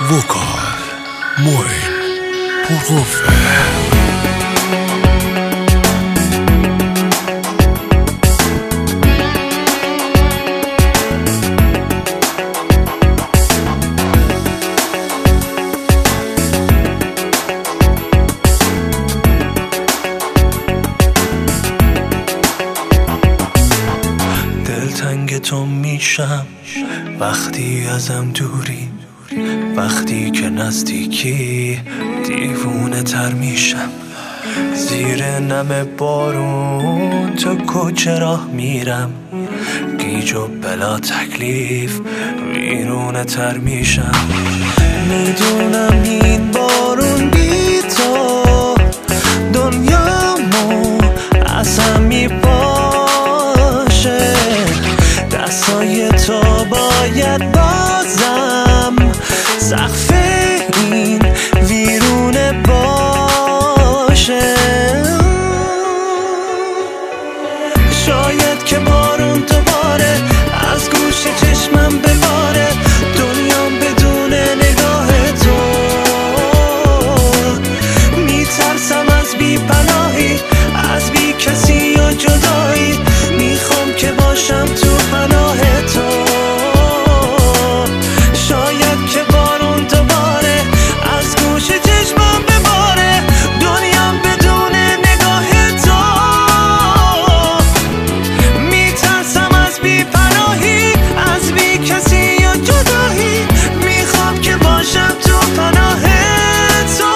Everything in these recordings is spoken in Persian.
وکال موین پرقوه. دلتنگ تو میشم وقتی ازم دوری، وقتی که نزدیکی دیوونه تر میشم. زیر نم بارون تو کوچه راه میرم، گیج و بلا تکلیف ویرونه تر میشم. میدونم این بارون بی تو دنیامو اصلا میپاشه. دستای تو باید بازم سقف این ویرونه باشه. شاید که بارون دوباره از گوش چشمم بباره، دنیام بدون نگاه تو. میترسم از بی پناهی، از بی کسی و جدایی. میخوام که باشم تو پناه تو. شاید که بارون دوباره از گوش چشمم بباره، دنیام بدون نگاه تو. میترسم از بی پناهی، از بی کسی و جدایی. میخوام که باشم تو پناه تو.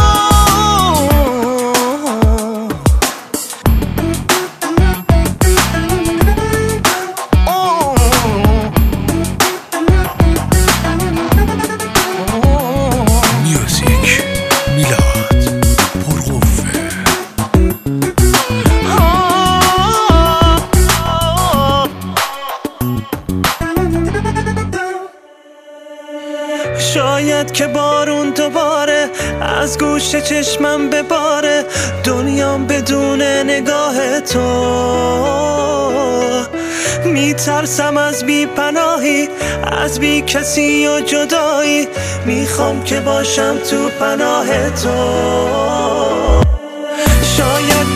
میوزیک میلاد پرقوه. شاید که بارون دوباره از گوش چشمم بباره، دنیام بدون نگاه تو. میترسم از بی پناهی، از بی کسی و جدایی. میخوام که باشم تو پناه تو. شاید